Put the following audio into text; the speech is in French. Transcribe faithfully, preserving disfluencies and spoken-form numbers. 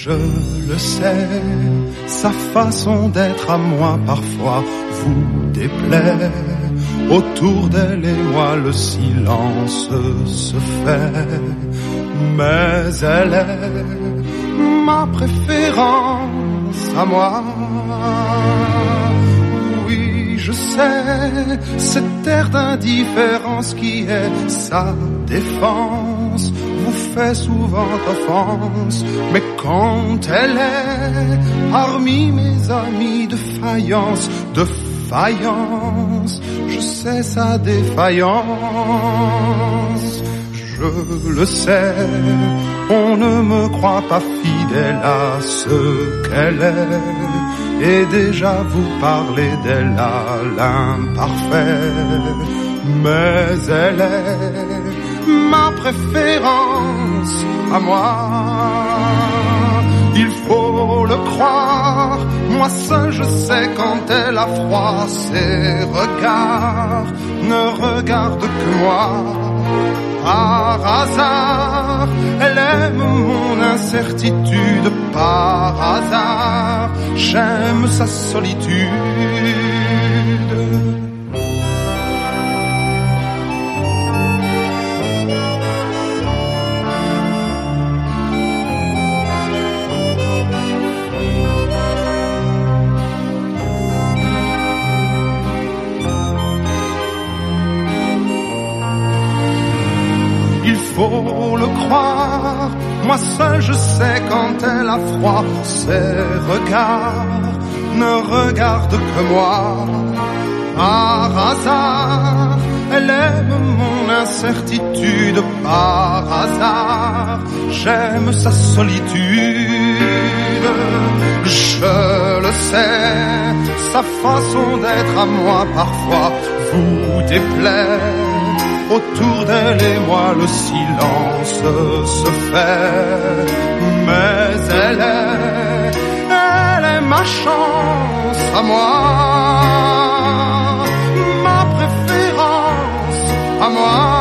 Je le sais, sa façon d'être à moi parfois vous déplaît. Autour d'elle et moi le silence se fait. Mais elle est ma préférence à moi. Oui, je sais, cette air d'indifférence qui est sa défense vous fait souvent offense. Mais quand elle est parmi mes amis de faïence, de faïence, je sais sa défaillance. Je le sais, on ne me croit pas fidèle à ce qu'elle est, et déjà vous parlez d'elle à l'imparfait. Mais elle est ma préférence à moi. Il faut le croire, moi seul je sais quand elle a froid. Ses regards ne regardent que moi. Par hasard, elle aime mon incertitude. Par hasard, j'aime sa solitude. Faut le croire, moi seul je sais quand elle a froid. Ses regards ne regardent que moi. Par hasard, elle aime mon incertitude. Par hasard, j'aime sa solitude. Je le sais, sa façon d'être à moi parfois vous déplaît. Autour d'elle et moi le silence se fait. Mais elle est, elle est ma chance à moi, ma préférence à moi.